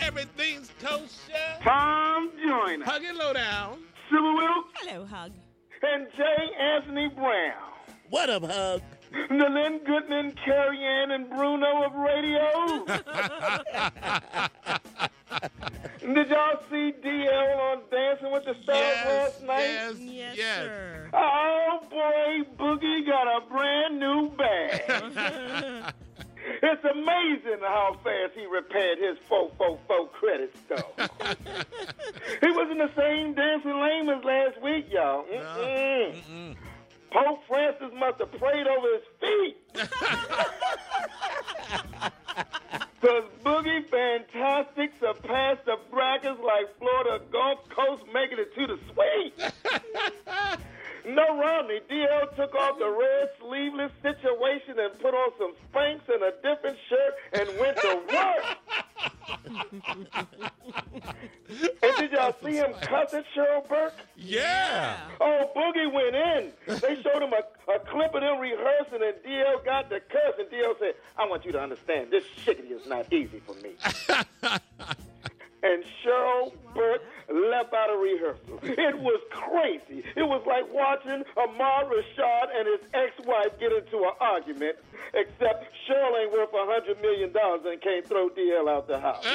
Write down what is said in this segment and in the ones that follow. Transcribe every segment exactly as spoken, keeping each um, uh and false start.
Everything's kosher. Tom Joyner. Hug it low down. Sybil Wilkes. Hello, Hug. And J. Anthony Brown. What up, Hug? Nalyn Goodman, Carrie Ann, and Bruno of radio. Did y'all see D L on Dancing with the Stars Yes, last night? yes, Yes, yes. sir. Oh, boy, Boogie got a brand new bag. It's amazing how fast he repaired his four four four credit score. He was in the same dancing lane as last week, y'all. Mm-mm. Mm-mm. Pope Francis must have prayed over his feet. Because Boogie Fantastic surpassed the brackets like Florida Gulf Coast making it to the suite. No Romney. D L took off the red sleeveless situation and put on some Spanx and a different shirt and went to work. And did y'all see him cussing Cheryl Burke? Yeah. Oh, Boogie went in. They showed him a, a clip of them rehearsing, and D L got the cuss, and D L said, I want you to understand, this shiggity is not easy for me. And Cheryl Burke left out of rehearsal. It was crazy. It was like watching Ahmad Rashad and his ex-wife get into an argument, except Cheryl ain't worth one hundred million dollars and can't throw D L out the house.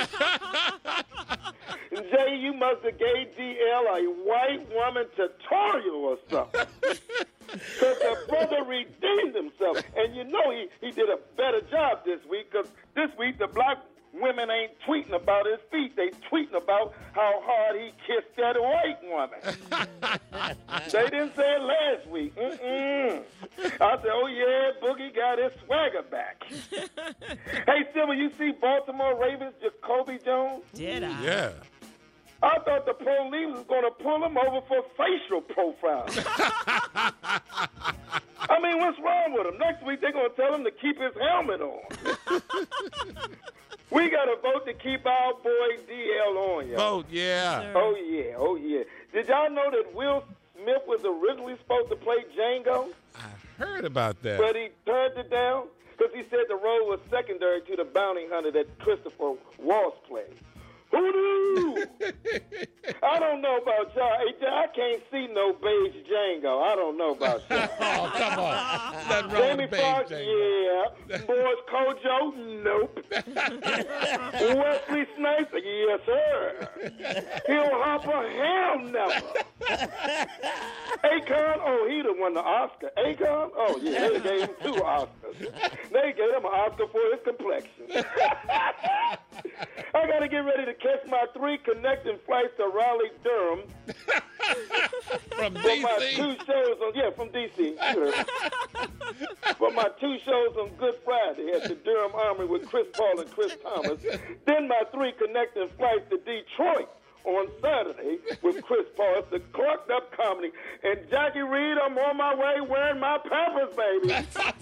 Jay, you must have gave D L a white woman tutorial or something. Because the brother redeemed himself. And you know he, he did a better job this week, because this week the black women ain't tweeting about his feet. They tweeting about how hard he kissed that white woman. They didn't say it last week. Mm-mm. I said, oh, yeah, Boogie got his swagger back. Hey, Silver, you see Baltimore Ravens Jacoby Jones? Did I? Yeah. I thought the police was going to pull him over for facial profiling. I mean, what's wrong with him? Next week, they're going to tell him to keep his helmet on. We got to vote to keep our boy D L on, y'all. Vote, yeah. Sir. Oh, yeah, oh, yeah. Did y'all know that Will Smith was originally supposed to play Django, I heard about that. but he turned it down because he said the role was secondary to the bounty hunter that Christopher Waltz played. Who knew? I don't know about y'all. Hey, I can't see no beige Django. I don't know about y'all. Oh, come on. Nothing wrong Jamie with Foxx, Babe yeah. Boris Kojo, nope. Wesley Snipes, yes, sir. Hill Hopper, hell never. Akon, oh, he done won the Oscar. Akon, oh, yeah, they gave him two Oscars. They gave him an Oscar for his complexion. I got to get ready to catch my three connecting flights to Raleigh, Durham. From For D my C? two shows on, yeah, from D C Sure. For my two shows on Good Friday at the Durham Armory with Chris Paul and Chris Thomas. Then my three connecting flights to Detroit on Saturday with Chris Paul. It's the Clarked Up Comedy. And Jackie Reed, I'm on my way wearing my Pampers, baby.